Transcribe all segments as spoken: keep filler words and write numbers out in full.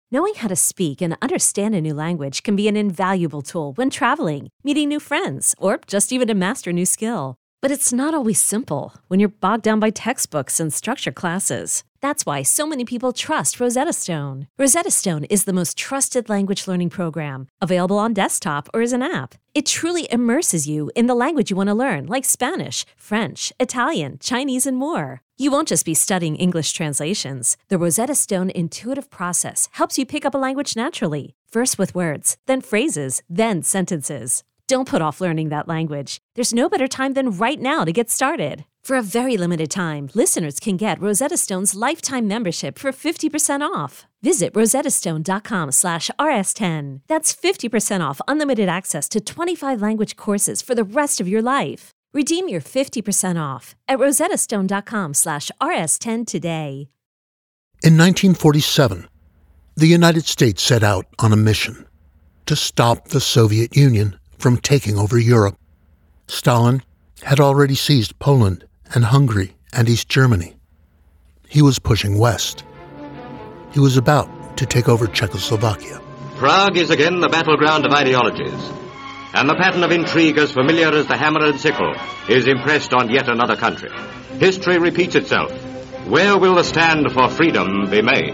Knowing how to speak and understand a new language can be an invaluable tool when traveling, meeting new friends, or just even to master a new skill. But it's not always simple when you're bogged down by textbooks and structured classes. That's why so many people trust Rosetta Stone. Rosetta Stone is the most trusted language learning program, available on desktop or as an app. It truly immerses you in the language you want to learn, like Spanish, French, Italian, Chinese, and more. You won't just be studying English translations. The Rosetta Stone intuitive process helps you pick up a language naturally, first with words, then phrases, then sentences. Don't put off learning that language. There's no better time than right now to get started. For a very limited time, listeners can get Rosetta Stone's lifetime membership for fifty percent off. Visit rosettastone.com slash rs10. That's fifty percent off unlimited access to twenty-five language courses for the rest of your life. Redeem your fifty percent off at rosettastone.com slash rs10 today. In nineteen forty-seven, the United States set out on a mission to stop the Soviet Union from taking over Europe. Stalin had already seized Poland and Hungary and East Germany. He was pushing west. He was about to take over Czechoslovakia. Prague is again the battleground of ideologies, and the pattern of intrigue as familiar as the hammer and sickle is impressed on yet another country. History repeats itself. Where will the stand for freedom be made?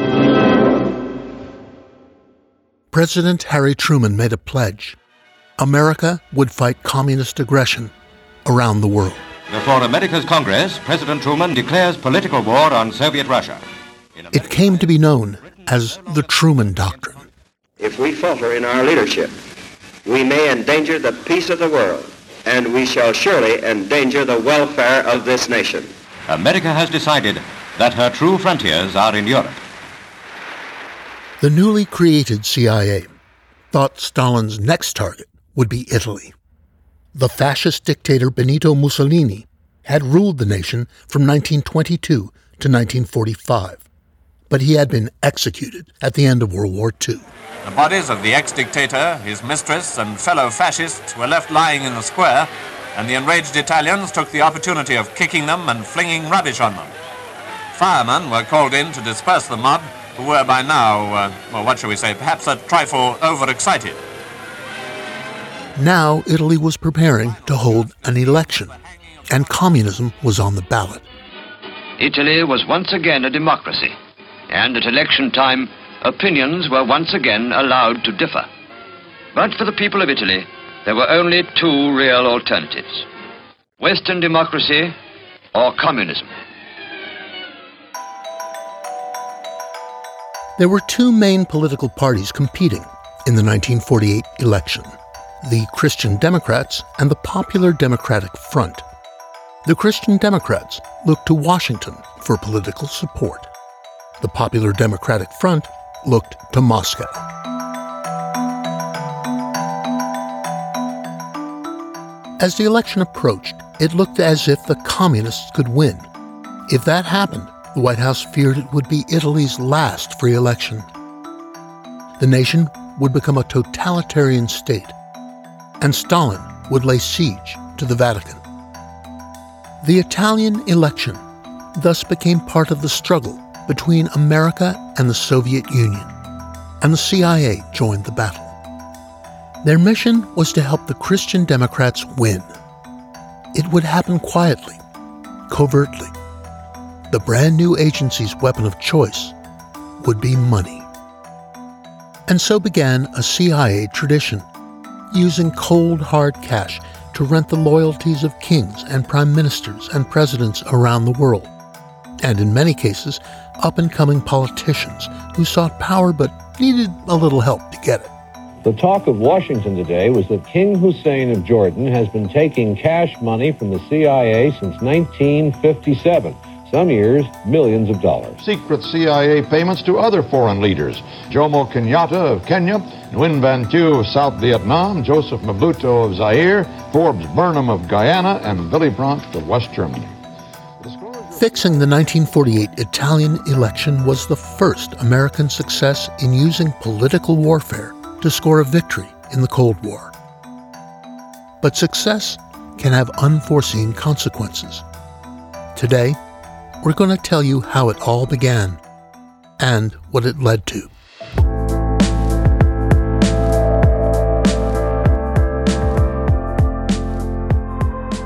President Harry Truman made a pledge. America would fight communist aggression around the world. Before America's Congress, President Truman declares political war on Soviet Russia. It came to be known as the Truman Doctrine. If we falter in our leadership, we may endanger the peace of the world, and we shall surely endanger the welfare of this nation. America has decided that her true frontiers are in Europe. The newly created C I A thought Stalin's next target would be Italy. The fascist dictator Benito Mussolini had ruled the nation from nineteen twenty-two to nineteen forty-five, but he had been executed at the end of World War Two. The bodies of the ex-dictator, his mistress, and fellow fascists were left lying in the square, and the enraged Italians took the opportunity of kicking them and flinging rubbish on them. Firemen were called in to disperse the mob, who were by now, uh, well, what shall we say, perhaps a trifle overexcited. Now Italy was preparing to hold an election, and communism was on the ballot. Italy was once again a democracy, and at election time, opinions were once again allowed to differ. But for the people of Italy, there were only two real alternatives: Western democracy or communism. There were two main political parties competing in the nineteen forty-eight election: the Christian Democrats and the Popular Democratic Front. The Christian Democrats looked to Washington for political support. The Popular Democratic Front looked to Moscow. As the election approached, it looked as if the communists could win. If that happened, the White House feared it would be Italy's last free election. The nation would become a totalitarian state, and Stalin would lay siege to the Vatican. The Italian election thus became part of the struggle between America and the Soviet Union, and the C I A joined the battle. Their mission was to help the Christian Democrats win. It would happen quietly, covertly. The brand new agency's weapon of choice would be money. And so began a C I A tradition, using cold, hard cash to rent the loyalties of kings and prime ministers and presidents around the world, and in many cases, up-and-coming politicians who sought power but needed a little help to get it. The talk of Washington today was that King Hussein of Jordan has been taking cash money from the C I A since nineteen fifty-seven. Some years, millions of dollars. Secret C I A payments to other foreign leaders: Jomo Kenyatta of Kenya, Nguyen Van Thieu of South Vietnam, Joseph Mobutu of Zaire, Forbes Burnham of Guyana, and Willy Brandt of West Germany. Fixing the nineteen forty-eight Italian election was the first American success in using political warfare to score a victory in the Cold War. But success can have unforeseen consequences. Today, we're going to tell you how it all began and what it led to.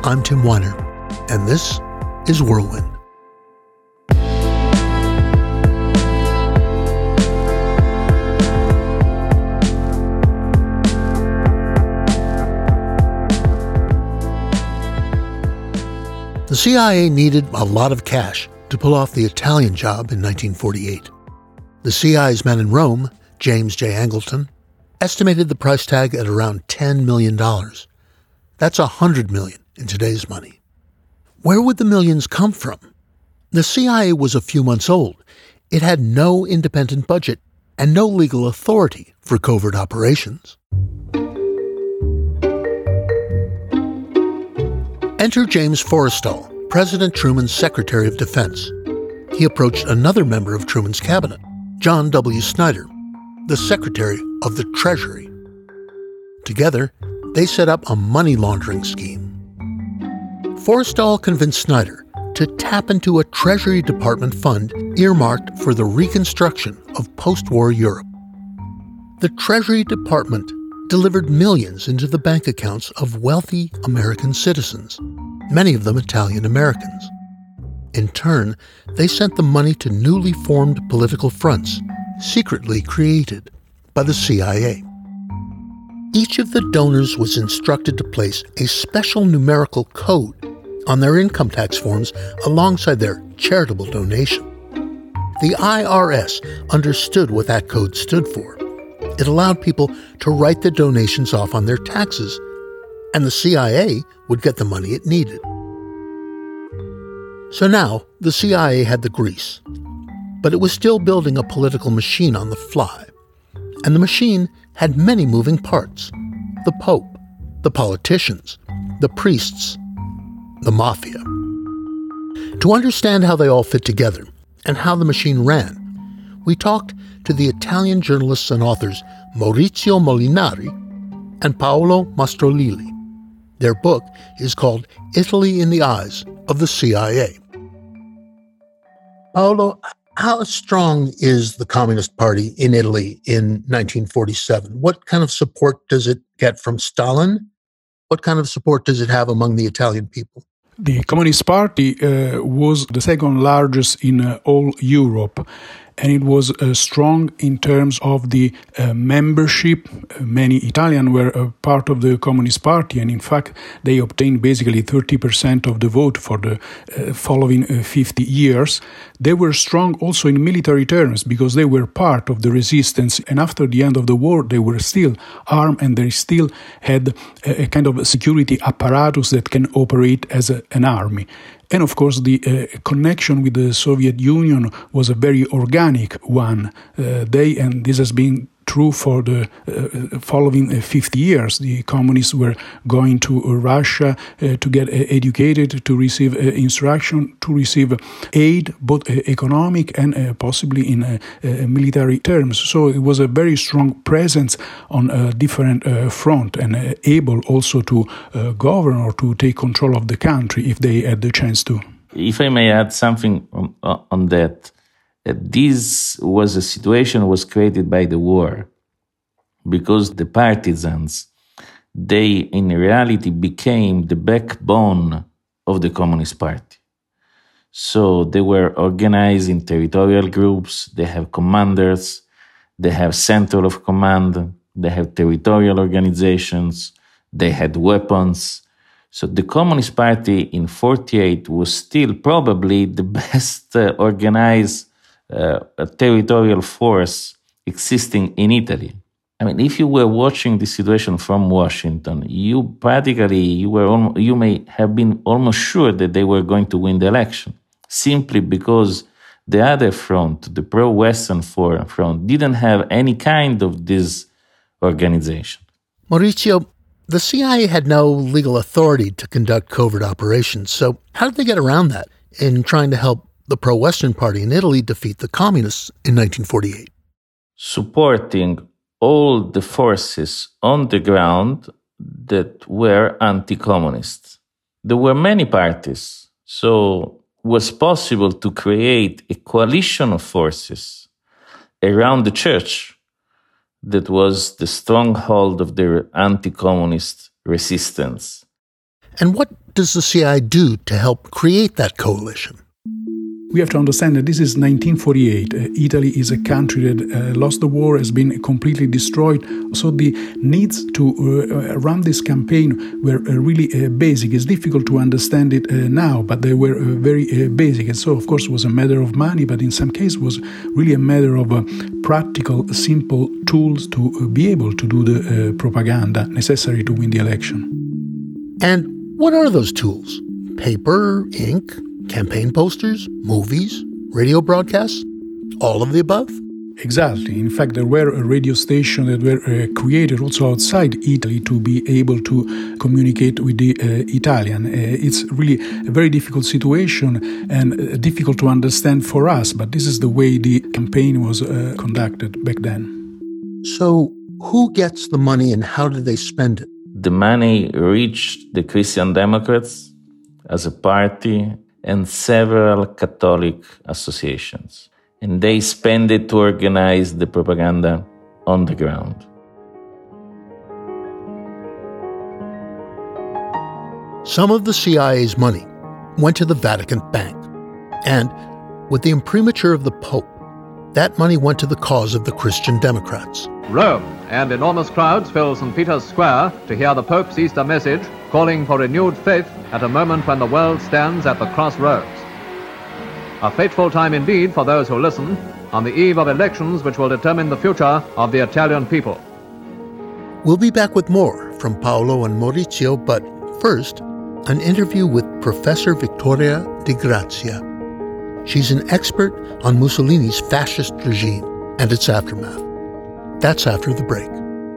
I'm Tim Weiner, and this is Whirlwind. The C I A needed a lot of cash to pull off the Italian job in nineteen forty-eight. The C I A's man in Rome, James J. Angleton, estimated the price tag at around ten million dollars. That's one hundred million dollars in today's money. Where would the millions come from? The C I A was a few months old. It had no independent budget and no legal authority for covert operations. Enter James Forrestal, President Truman's Secretary of Defense. He approached another member of Truman's cabinet, John W. Snyder, the Secretary of the Treasury. Together, they set up a money laundering scheme. Forrestal convinced Snyder to tap into a Treasury Department fund earmarked for the reconstruction of post-war Europe. The Treasury Department delivered millions into the bank accounts of wealthy American citizens, many of them Italian Americans. In turn, they sent the money to newly formed political fronts, secretly created by the C I A. Each of the donors was instructed to place a special numerical code on their income tax forms alongside their charitable donation. The I R S understood what that code stood for. It allowed people to write the donations off on their taxes, and the C I A would get the money it needed. So now, the C I A had the grease, but it was still building a political machine on the fly. And the machine had many moving parts: the Pope, the politicians, the priests, the mafia. To understand how they all fit together and how the machine ran, we talked to the Italian journalists and authors Maurizio Molinari and Paolo Mastrolilli. Their book is called Italy in the Eyes of the C I A. Paolo, how strong is the Communist Party in Italy in nineteen forty-seven? What kind of support does it get from Stalin? What kind of support does it have among the Italian people? The Communist Party uh, was the second largest in uh, all Europe, and it was uh, strong in terms of the uh, membership. Uh, many Italians were uh, part of the Communist Party, and in fact, they obtained basically thirty percent of the vote for the uh, following uh, fifty years. They were strong also in military terms because they were part of the resistance, and after the end of the war, they were still armed and they still had a, a kind of security apparatus that can operate as a, an army. And of course, the uh, connection with the Soviet Union was a very organic one. Uh, they, and this has been true for the uh, following uh, fifty years. The communists were going to uh, Russia uh, to get uh, educated, to receive uh, instruction, to receive aid, both uh, economic and uh, possibly in uh, uh, military terms. So it was a very strong presence on a different uh, front, and uh, able also to uh, govern or to take control of the country if they had the chance to. If I may add something on, on that, Uh, this was a situation was created by the war, because the partisans, they in reality became the backbone of the Communist Party. So they were organized in territorial groups, they have commanders, they have center of command, they have territorial organizations, they had weapons. So the Communist Party in forty-eight was still probably the best uh, organized Uh, a territorial force existing in Italy. I mean, if you were watching the situation from Washington, you practically, you were, al- you may have been almost sure that they were going to win the election, simply because the other front, the pro-Western front, didn't have any kind of this organization. Maurizio, the C I A had no legal authority to conduct covert operations, so how did they get around that in trying to help the pro-Western party in Italy defeat the communists in nineteen forty-eight? Supporting all the forces on the ground that were anti-communist. There were many parties, so it was possible to create a coalition of forces around the church that was the stronghold of their anti-communist resistance. And what does the C I A do to help create that coalition? We have to understand that this is nineteen forty-eight. Uh, Italy is a country that uh, lost the war, has been completely destroyed. So the needs to uh, run this campaign were uh, really uh, basic. It's difficult to understand it uh, now, but they were uh, very uh, basic. And so, of course, it was a matter of money, but in some cases was really a matter of uh, practical, simple tools to uh, be able to do the uh, propaganda necessary to win the election. And what are those tools? Paper, ink, campaign posters, movies, radio broadcasts, all of the above? Exactly. In fact, there were radio stations that were uh, created also outside Italy to be able to communicate with the uh, Italian. Uh, it's really a very difficult situation and uh, difficult to understand for us, but this is the way the campaign was uh, conducted back then. So who gets the money and how do they spend it? The money reached the Christian Democrats as a party and several Catholic associations. And they spend it to organize the propaganda on the ground. Some of the C I A's money went to the Vatican Bank. And with the imprimatur of the Pope, that money went to the cause of the Christian Democrats. Rome and enormous crowds fill Saint Peter's Square to hear the Pope's Easter message calling for renewed faith at a moment when the world stands at the crossroads. A fateful time indeed for those who listen on the eve of elections which will determine the future of the Italian people. We'll be back with more from Paolo and Maurizio, but first, an interview with Professor Vittoria Di Grazia. She's an expert on Mussolini's fascist regime and its aftermath. That's after the break.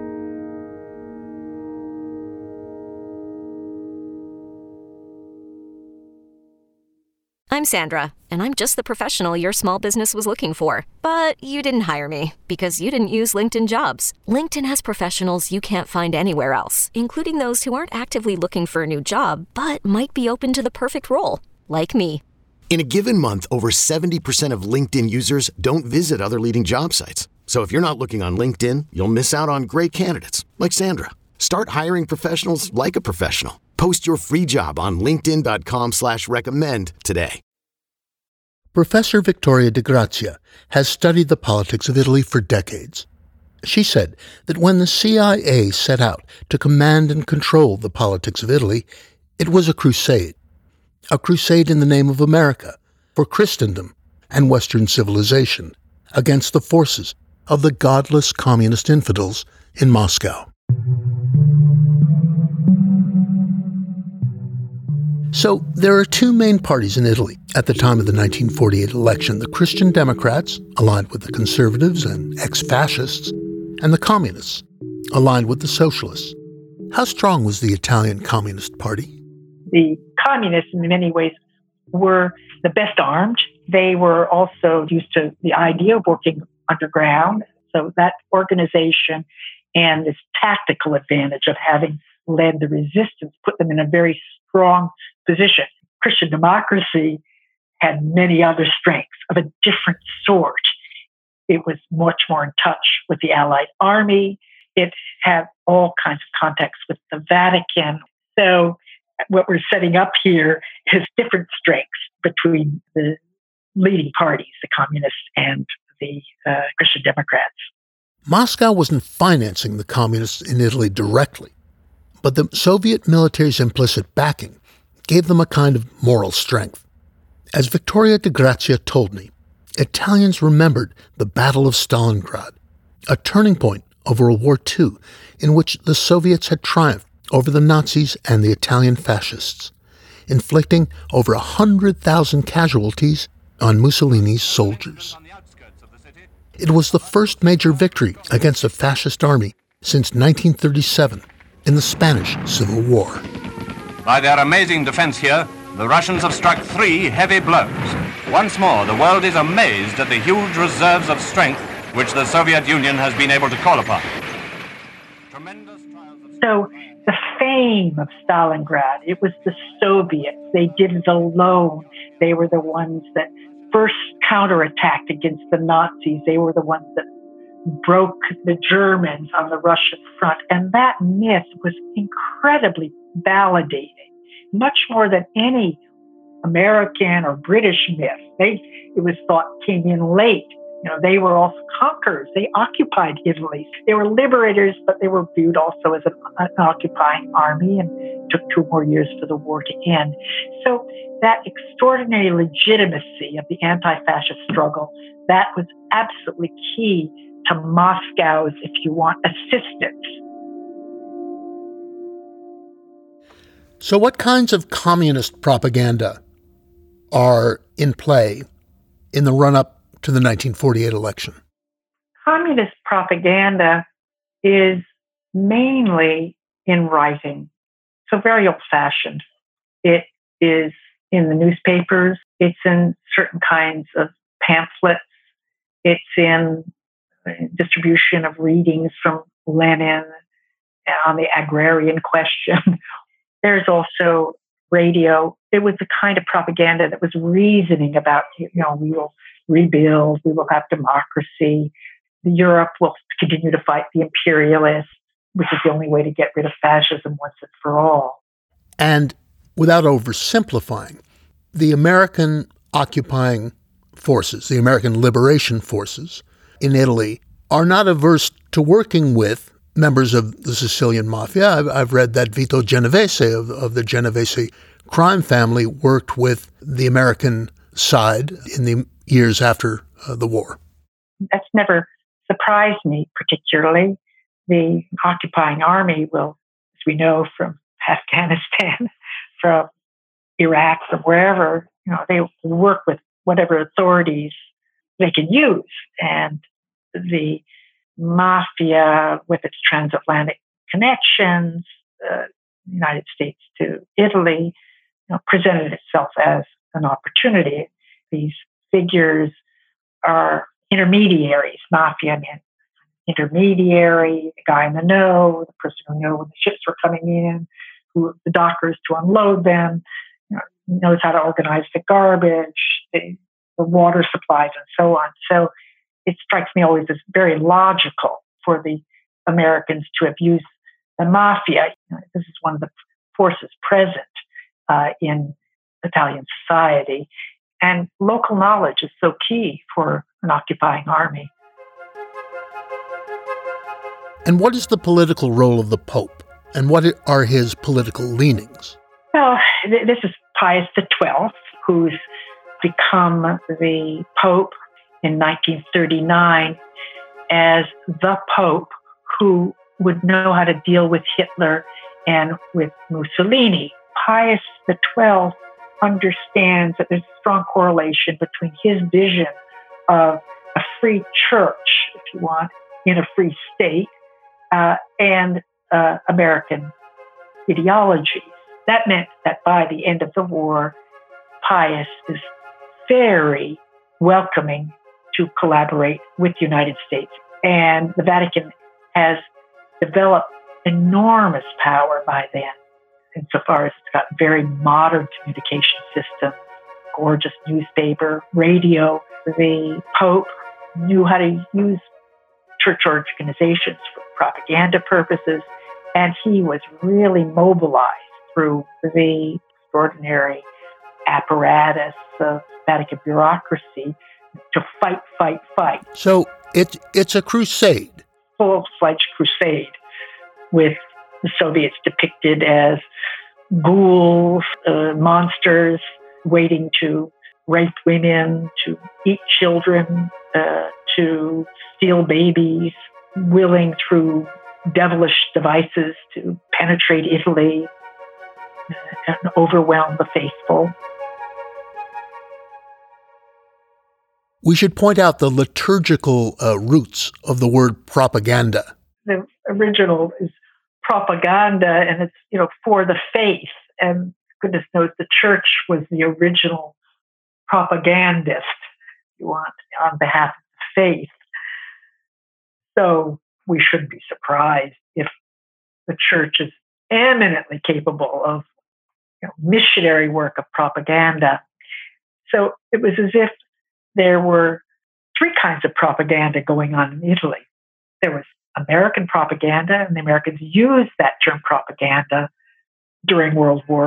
I'm Sandra, and I'm just the professional your small business was looking for. But you didn't hire me because you didn't use LinkedIn Jobs. LinkedIn has professionals you can't find anywhere else, including those who aren't actively looking for a new job, but might be open to the perfect role, like me. In a given month, over seventy percent of LinkedIn users don't visit other leading job sites. So if you're not looking on LinkedIn, you'll miss out on great candidates like Sandra. Start hiring professionals like a professional. Post your free job on linkedin.com slash recommend today. Professor Vittoria Di Grazia has studied the politics of Italy for decades. She said that when the C I A set out to command and control the politics of Italy, it was a crusade. A crusade in the name of America, for Christendom and Western civilization, against the forces of the godless communist infidels in Moscow. So there are two main parties in Italy at the time of the nineteen forty-eight election: the Christian Democrats, aligned with the conservatives and ex-fascists, and the communists, aligned with the socialists. How strong was the Italian Communist Party? The communists, in many ways, were the best armed. They were also used to the idea of working underground. So that organization and this tactical advantage of having led the resistance put them in a very strong position. Christian democracy had many other strengths of a different sort. It was much more in touch with the Allied army. It had all kinds of contacts with the Vatican. So what we're setting up here is different strengths between the leading parties, the communists and the uh, Christian Democrats. Moscow wasn't financing the communists in Italy directly, but the Soviet military's implicit backing gave them a kind of moral strength. As Vittoria Di Grazia told me, Italians remembered the Battle of Stalingrad, a turning point of World War Two in which the Soviets had triumphed over the Nazis and the Italian fascists, inflicting over one hundred thousand casualties on Mussolini's soldiers. It was the first major victory against a fascist army since nineteen thirty-seven in the Spanish Civil War. By their amazing defense here, the Russians have struck three heavy blows. Once more, the world is amazed at the huge reserves of strength which the Soviet Union has been able to call upon. So the fame of Stalingrad, it was the Soviets. They did it alone. They were the ones that first counterattacked against the Nazis. They were the ones that broke the Germans on the Russian front. And that myth was incredibly validating much more than any American or British myth. They, it was thought, came in late. You know, they were also conquerors. They occupied Italy. They were liberators, but they were viewed also as an, an occupying army, and it took two more years for the war to end. So that extraordinary legitimacy of the anti-fascist struggle, that was absolutely key to Moscow's, if you want, assistance. So what kinds of communist propaganda are in play in the run-up to the nineteen forty-eight election? Communist propaganda is mainly in writing, so very old-fashioned. It is in the newspapers. It's in certain kinds of pamphlets. It's in distribution of readings from Lenin on the agrarian question. There's also radio. It was the kind of propaganda that was reasoning about, you know, we will rebuild, we will have democracy, Europe will continue to fight the imperialists, which is the only way to get rid of fascism once and for all. And without oversimplifying, the American occupying forces, the American liberation forces in Italy, are not averse to working with members of the Sicilian mafia. I've, I've read that Vito Genovese of, of the Genovese crime family worked with the American side in the years after uh, the war. That's never surprised me particularly. The occupying army will, as we know from Afghanistan, from Iraq, from wherever, you know, they work with whatever authorities they can use. And the mafia, with its transatlantic connections, uh, United States to Italy, you know, presented itself as an opportunity. These figures are intermediaries, mafia men. Intermediary, the guy in the know, the person who knows when the ships were coming in, who the dockers to unload them, you know, knows how to organize the garbage, the, the water supplies, and so on. So it strikes me always as very logical for the Americans to have used the mafia. You know, this is one of the forces present uh, in Italian society. And local knowledge is so key for an occupying army. And what is the political role of the Pope? And what are his political leanings? Well, th- this is Pius the twelfth, who's become the Pope in nineteen thirty-nine as the Pope who would know how to deal with Hitler and with Mussolini. Pius the twelfth understands that there's a strong correlation between his vision of a free church, if you want, in a free state, uh, and uh, American ideologies. That meant that by the end of the war, Pius is very welcoming to collaborate with the United States. And the Vatican has developed enormous power by then, insofar as it's got very modern communication systems, gorgeous newspaper, radio. The Pope knew how to use church organizations for propaganda purposes, and he was really mobilized through the extraordinary apparatus of Vatican bureaucracy to fight, fight, fight. So it, it's a crusade. Full-fledged crusade with the Soviets depicted as ghouls, uh, monsters waiting to rape women, to eat children, uh, to steal babies, willing through devilish devices to penetrate Italy uh, and overwhelm the faithful. We should point out the liturgical uh, roots of the word propaganda. The original is propaganda, and it's, you know, for the faith. And goodness knows the church was the original propagandist, if you want, on behalf of the faith. So we shouldn't be surprised if the church is eminently capable of, you know, missionary work of propaganda. So it was as if there were three kinds of propaganda going on in Italy. There was American propaganda, and the Americans used that term propaganda during World War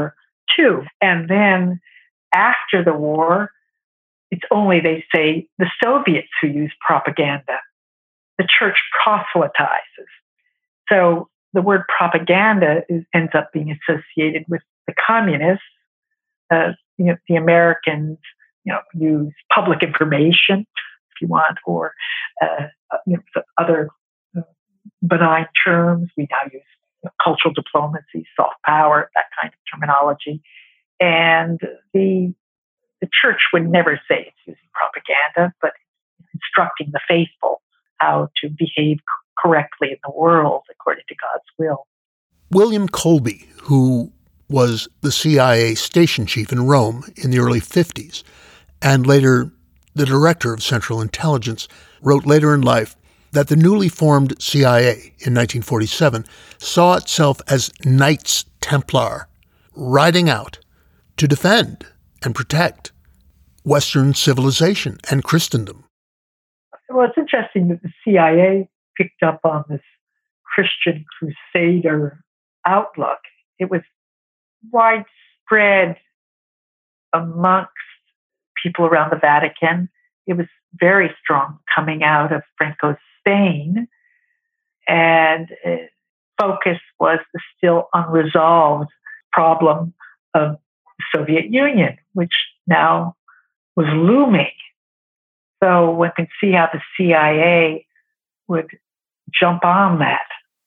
too. And then after the war, it's only, they say, the Soviets who use propaganda. The church proselytizes. So the word propaganda is, ends up being associated with the communists. Uh, you know, the Americans, you know, use public information, if you want, or uh, you know, other uh, benign terms. We now use you know, cultural diplomacy, soft power, that kind of terminology. And the the church would never say it's using propaganda, but instructing the faithful how to behave correctly in the world according to God's will. William Colby, who was the C I A station chief in Rome in the early fifties, and later the director of Central Intelligence, wrote later in life that the newly formed C I A in nineteen forty-seven saw itself as Knights Templar, riding out to defend and protect Western civilization and Christendom. Well, it's interesting that the C I A picked up on this Christian crusader outlook. It was widespread amongst people around the Vatican. It was very strong coming out of Franco's Spain. And uh, focus was the still unresolved problem of the Soviet Union, which now was looming. So one can see how the C I A would jump on that.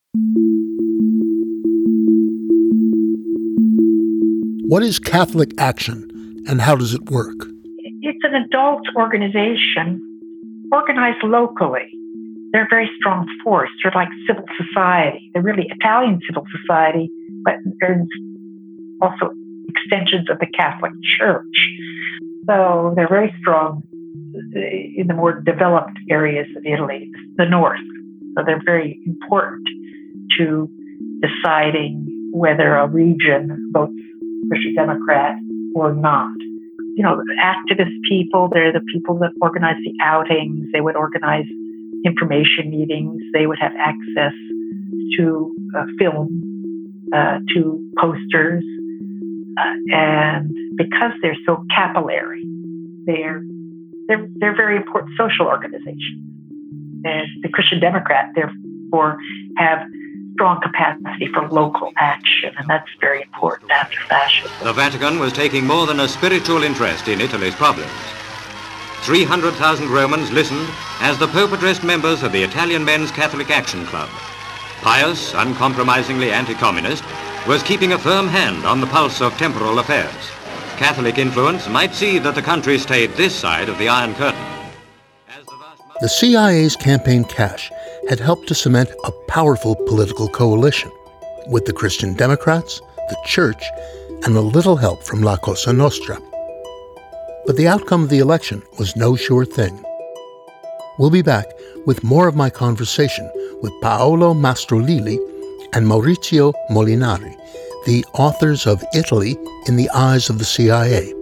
What is Catholic Action and how does it work? It's an adult organization organized locally. They're a very strong force. They're like civil society. They're really Italian civil society, but they're also extensions of the Catholic Church. So they're very strong in the more developed areas of Italy, the north. So they're very important to deciding whether a region votes Christian Democrat or not. You know, activist people, they're the people that organize the outings. They would organize information meetings. They would have access to uh, film, uh, to posters. Uh, and because they're so capillary, they're They're, they're very important social organizations. And the Christian Democrat, therefore, have strong capacity for local action, and that's very important after fascism. The Vatican was taking more than a spiritual interest in Italy's problems. three hundred thousand Romans listened as the Pope addressed members of the Italian Men's Catholic Action Club. Pius, uncompromisingly anti-communist, was keeping a firm hand on the pulse of temporal affairs. Catholic influence might see that the country stayed this side of the Iron Curtain. The C I A's campaign cash had helped to cement a powerful political coalition with the Christian Democrats, the Church, and a little help from La Cosa Nostra. But the outcome of the election was no sure thing. We'll be back with more of my conversation with Paolo Mastrolilli and Maurizio Molinari, the authors of Italy in the Eyes of the C I A.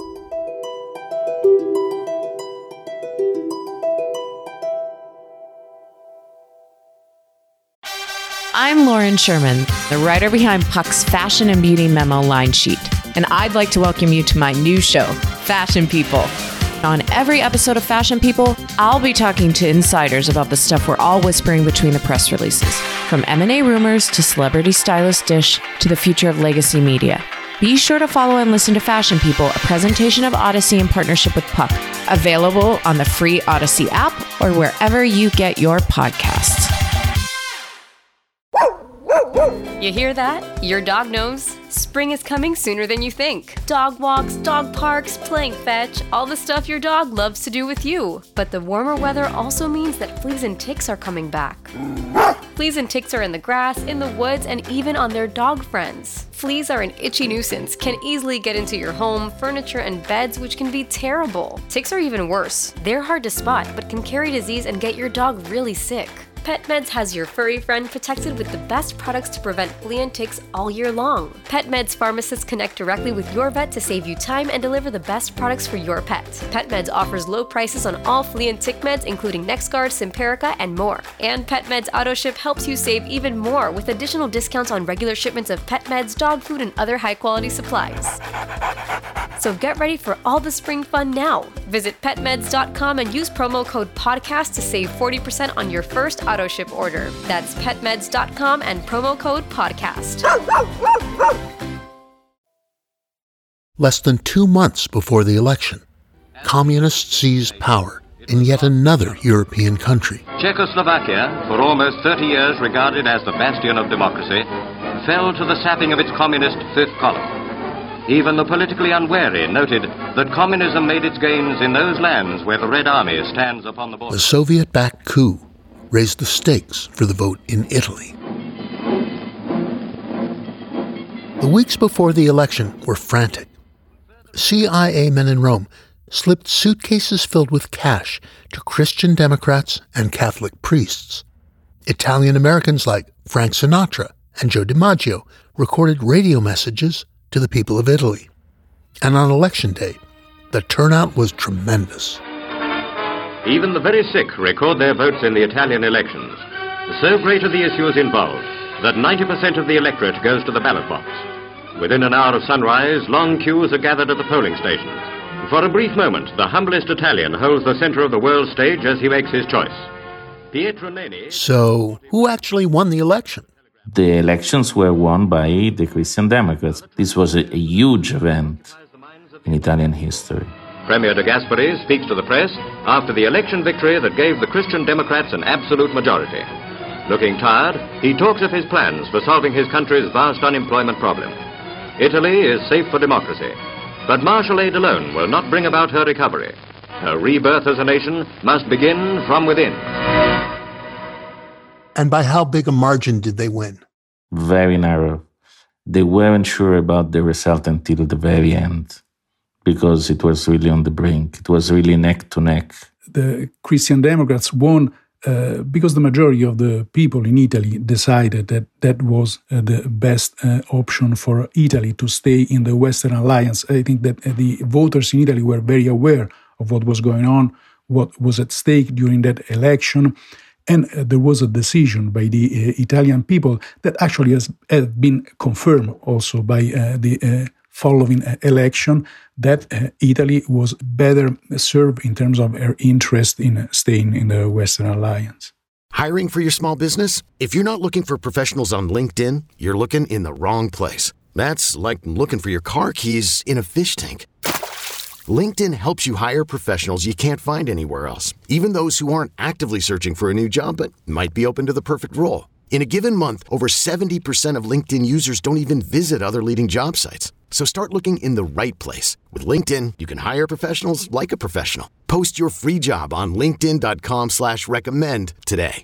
I'm Lauren Sherman, the writer behind Puck's Fashion and Beauty Memo line sheet, and I'd like to welcome you to my new show, Fashion People. On every episode of Fashion People, I'll be talking to insiders about the stuff we're all whispering between the press releases, from M and A rumors to celebrity stylist dish to the future of legacy media. Be sure to follow and listen to Fashion People, a presentation of Odyssey in partnership with Puck, available on the free Odyssey app or wherever you get your podcasts. You hear that? Your dog knows. Spring is coming sooner than you think. Dog walks, dog parks, playing fetch, all the stuff your dog loves to do with you. But the warmer weather also means that fleas and ticks are coming back. Fleas and ticks are in the grass, in the woods, and even on their dog friends. Fleas are an itchy nuisance, can easily get into your home, furniture, and beds, which can be terrible. Ticks are even worse. They're hard to spot, but can carry disease and get your dog really sick. PetMeds has your furry friend protected with the best products to prevent flea and ticks all year long. PetMeds pharmacists connect directly with your vet to save you time and deliver the best products for your pet. PetMeds offers low prices on all flea and tick meds, including NexGard, Simparica, and more. And PetMeds AutoShip helps you save even more with additional discounts on regular shipments of pet meds, dog food, and other high-quality supplies. So get ready for all the spring fun now. Visit pet meds dot com and use promo code PODCAST to save forty percent on your first AutoShip order. That's pet meds dot com and promo code PODCAST. Less than two months before the election, communists seized power in yet another European country. Czechoslovakia, for almost thirty years regarded as the bastion of democracy, fell to the sapping of its communist fifth column. Even the politically unwary noted that communism made its gains in those lands where the Red Army stands upon the border. The Soviet-backed coup raised the stakes for the vote in Italy. The weeks before the election were frantic. C I A men in Rome slipped suitcases filled with cash to Christian Democrats and Catholic priests. Italian Americans like Frank Sinatra and Joe DiMaggio recorded radio messages to the people of Italy. And on election day, the turnout was tremendous. Even the very sick record their votes in the Italian elections. So great are the issues involved that ninety percent of the electorate goes to the ballot box. Within an hour of sunrise, long queues are gathered at the polling stations. For a brief moment, the humblest Italian holds the center of the world stage as he makes his choice. Pietro Neni... So, who actually won the election? The elections were won by the Christian Democrats. This was a, a huge event in Italian history. Premier De Gasperi speaks to the press after the election victory that gave the Christian Democrats an absolute majority. Looking tired, he talks of his plans for solving his country's vast unemployment problem. Italy is safe for democracy, but martial aid alone will not bring about her recovery. Her rebirth as a nation must begin from within. And by how big a margin did they win? Very narrow. They weren't sure about the result until the very end, because it was really on the brink. It was really neck to neck. The Christian Democrats won uh, because the majority of the people in Italy decided that that was uh, the best uh, option for Italy to stay in the Western Alliance. I think that uh, the voters in Italy were very aware of what was going on, what was at stake during that election. And uh, there was a decision by the uh, Italian people that actually has, has been confirmed also by uh, the uh, following uh, election that uh, Italy was better served in terms of her interest in uh, staying in the Western Alliance. Hiring for your small business? If you're not looking for professionals on LinkedIn, you're looking in the wrong place. That's like looking for your car keys in a fish tank. LinkedIn helps you hire professionals you can't find anywhere else, even those who aren't actively searching for a new job but might be open to the perfect role. In a given month, over seventy percent of LinkedIn users don't even visit other leading job sites. So start looking in the right place. With LinkedIn, you can hire professionals like a professional. Post your free job on linkedin dot com slash recommend today.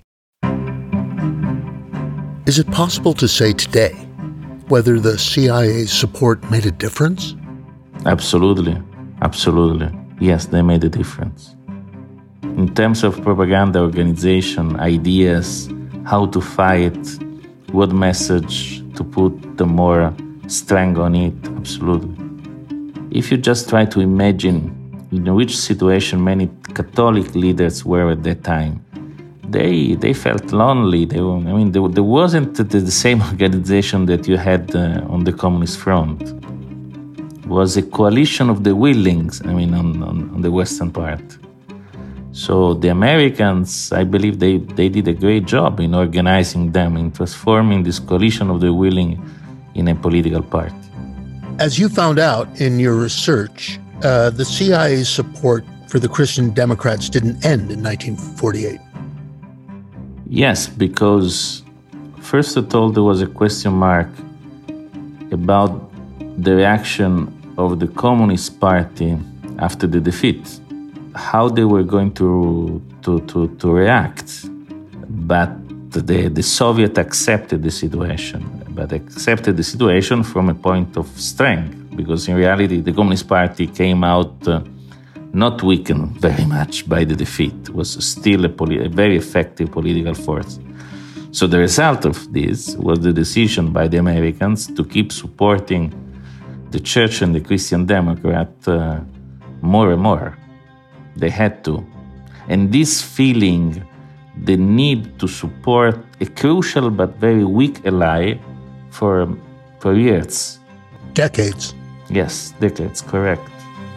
Is it possible to say today whether the C I A's support made a difference? Absolutely. Absolutely. Yes, they made a difference. In terms of propaganda organization, ideas, how to fight, what message to put the more strength on it, absolutely. If you just try to imagine in which situation many Catholic leaders were at that time, they they felt lonely. They were, I mean, there, there wasn't the, the same organization that you had uh, on the Communist Front. Was a coalition of the willings, I mean, on, on, on the western part. So the Americans, I believe they, they did a great job in organizing them, in transforming this coalition of the willing in a political party. As you found out in your research, uh, the C I A's support for the Christian Democrats didn't end in nineteen forty-eight. Yes, because first of all, there was a question mark about the reaction of the Communist Party after the defeat, how they were going to to, to, to react. But the, the Soviet accepted the situation, but accepted the situation from a point of strength, because in reality the Communist Party came out uh, not weakened very much by the defeat, was still a, poli- a very effective political force. So the result of this was the decision by the Americans to keep supporting the Church and the Christian Democrat uh, more and more. They had to. And this feeling, the need to support a crucial but very weak ally for, for years. Decades. Yes, decades, correct.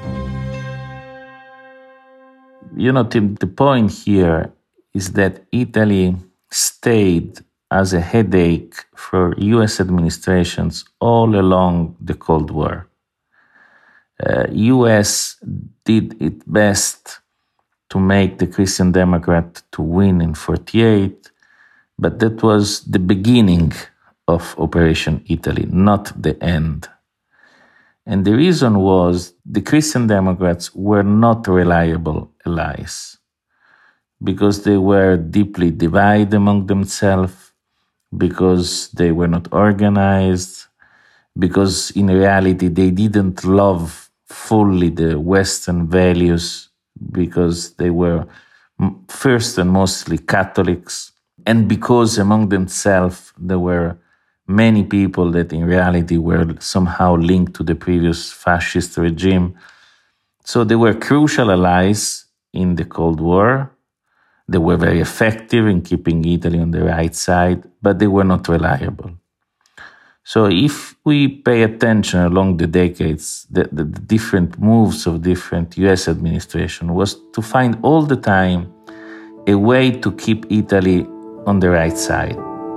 You know, Tim, the point here is that Italy stayed as a headache for U S administrations all along the Cold War. Uh, U S did its best to make the Christian Democrat to win in forty-eight, but that was the beginning of Operation Italy, not the end. And the reason was the Christian Democrats were not reliable allies because they were deeply divided among themselves, because they were not organized, because in reality they didn't love fully the Western values, because they were first and mostly Catholics, and because among themselves there were many people that in reality were somehow linked to the previous fascist regime. So they were crucial allies in the Cold War. They were very effective in keeping Italy on the right side, but they were not reliable. So if we pay attention along the decades, the, the, the different moves of different U S administration was to find all the time a way to keep Italy on the right side.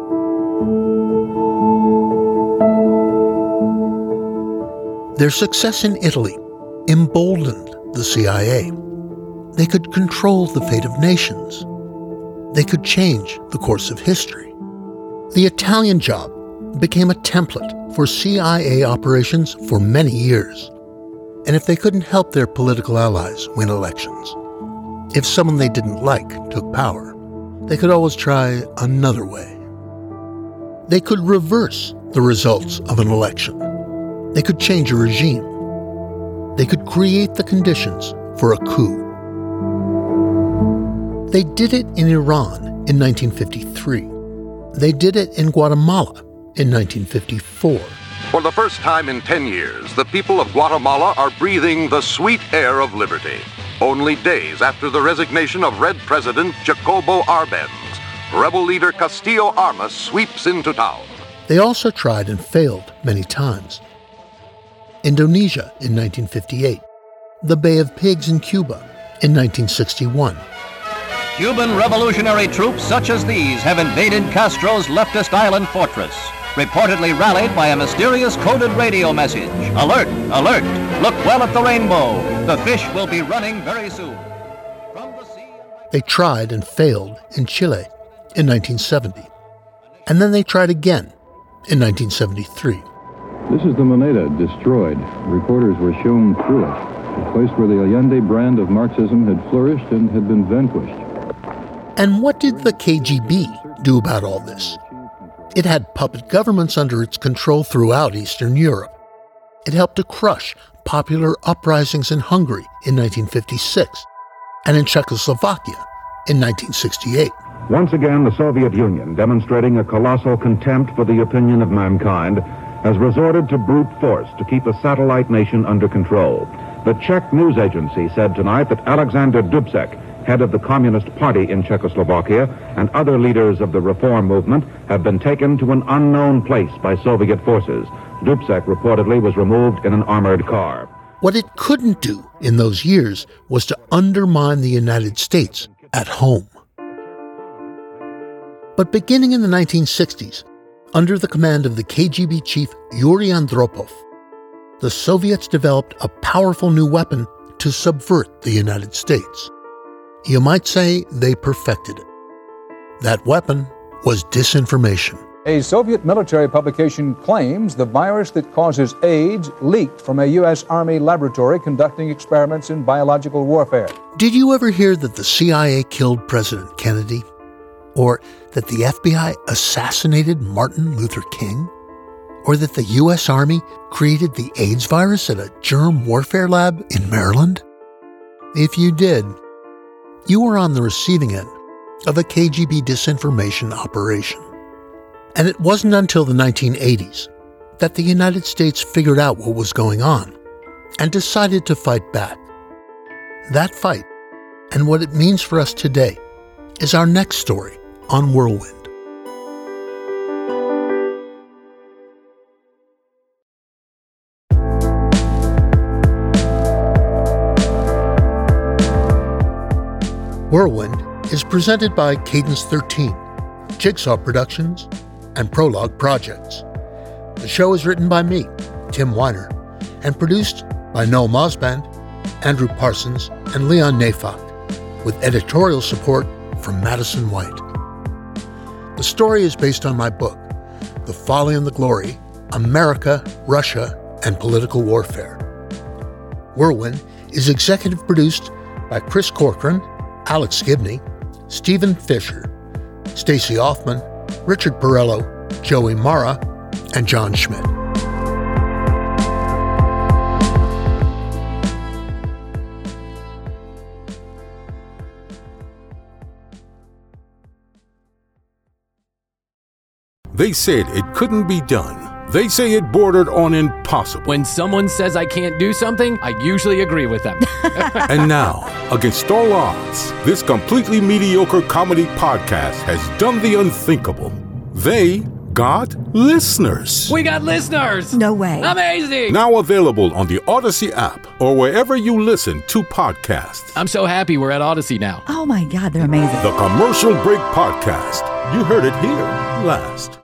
Their success in Italy emboldened the C I A. They could control the fate of nations. They could change the course of history. The Italian job became a template for C I A operations for many years. And if they couldn't help their political allies win elections, if someone they didn't like took power, they could always try another way. They could reverse the results of an election. They could change a regime. They could create the conditions for a coup. They did it in Iran in nineteen fifty-three. They did it in Guatemala in nineteen fifty-four. For the first time in ten years, the people of Guatemala are breathing the sweet air of liberty. Only days after the resignation of Red President Jacobo Arbenz, rebel leader Castillo Armas sweeps into town. They also tried and failed many times. Indonesia in nineteen fifty-eight. The Bay of Pigs in Cuba in nineteen sixty-one. Cuban revolutionary troops such as these have invaded Castro's leftist island fortress, reportedly rallied by a mysterious coded radio message. Alert! Alert! Look well at the rainbow. The fish will be running very soon. They tried and failed in Chile in nineteen seventy. And then they tried again in nineteen seventy-three. This is the Moneda, destroyed. Reporters were shown through it, a place where the Allende brand of Marxism had flourished and had been vanquished. And what did the K G B do about all this? It had puppet governments under its control throughout Eastern Europe. It helped to crush popular uprisings in Hungary in nineteen fifty-six and in Czechoslovakia in nineteen sixty-eight. Once again, the Soviet Union, demonstrating a colossal contempt for the opinion of mankind, has resorted to brute force to keep a satellite nation under control. The Czech news agency said tonight that Alexander Dubček, head of the Communist Party in Czechoslovakia, and other leaders of the reform movement have been taken to an unknown place by Soviet forces. Dubček reportedly was removed in an armored car. What it couldn't do in those years was to undermine the United States at home. But beginning in the nineteen sixties, under the command of the K G B chief Yuri Andropov, the Soviets developed a powerful new weapon to subvert the United States. You might say they perfected it. That weapon was disinformation. A Soviet military publication claims the virus that causes AIDS leaked from a U S Army laboratory conducting experiments in biological warfare. Did you ever hear that the C I A killed President Kennedy? Or that the F B I assassinated Martin Luther King? Or that the U S Army created the AIDS virus at a germ warfare lab in Maryland? If you did, you were on the receiving end of a K G B disinformation operation. And it wasn't until the nineteen eighties that the United States figured out what was going on and decided to fight back. That fight, and what it means for us today, is our next story on Whirlwind. Whirlwind is presented by Cadence thirteen, Jigsaw Productions, and Prologue Projects. The show is written by me, Tim Weiner, and produced by Noel Mosband, Andrew Parsons, and Leon Neyfakh, with editorial support from Madison White. The story is based on my book, The Folly and the Glory, America, Russia, and Political Warfare. Whirlwind is executive produced by Chris Corcoran, Alex Gibney, Stephen Fisher, Stacey Hoffman, Richard Perello, Joey Mara, and John Schmidt. They said it couldn't be done. They say it bordered on impossible. When someone says I can't do something, I usually agree with them. And now, against all odds, this completely mediocre comedy podcast has done the unthinkable. They got listeners. We got listeners! No way. Amazing! Now available on the Odyssey app or wherever you listen to podcasts. I'm so happy we're at Odyssey now. Oh my God, they're amazing. The Commercial Break Podcast. You heard it here last.